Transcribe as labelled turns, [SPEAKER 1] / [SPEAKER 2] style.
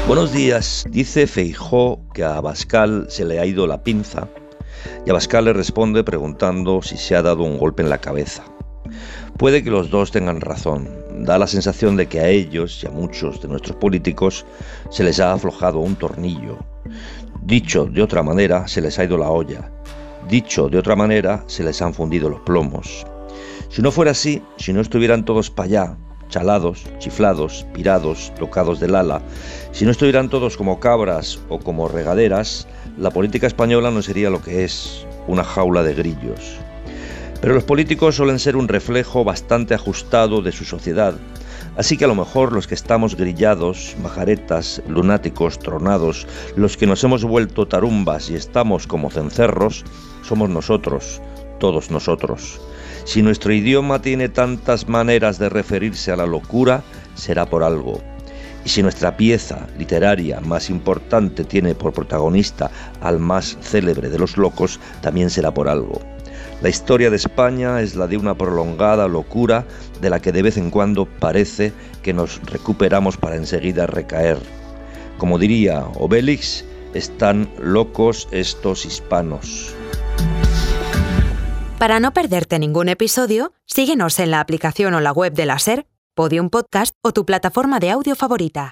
[SPEAKER 1] Buenos días. Dice Feijóo que a Abascal se le ha ido la pinza y Abascal le responde preguntando si se ha dado un golpe en la cabeza. Puede que los dos tengan razón. Da la sensación de que a ellos y a muchos de nuestros políticos se les ha aflojado un tornillo. Dicho de otra manera, se les ha ido la olla. Dicho de otra manera, se les han fundido los plomos. Si no fuera así, si no estuvieran todos para allá, chalados, chiflados, pirados, tocados del ala, si no estuvieran todos como cabras o como regaderas, la política española no sería lo que es, una jaula de grillos. Pero los políticos suelen ser un reflejo bastante ajustado de su sociedad, así que a lo mejor los que estamos grillados, majaretas, lunáticos, tronados, los que nos hemos vuelto tarumbas y estamos como cencerros, somos nosotros, todos nosotros. Si nuestro idioma tiene tantas maneras de referirse a la locura, será por algo. Y si nuestra pieza literaria más importante tiene por protagonista al más célebre de los locos, también será por algo. La historia de España es la de una prolongada locura de la que de vez en cuando parece que nos recuperamos para enseguida recaer. Como diría Obélix, están locos estos hispanos.
[SPEAKER 2] Para no perderte ningún episodio, síguenos en la aplicación o la web de la SER, Podium Podcast o tu plataforma de audio favorita.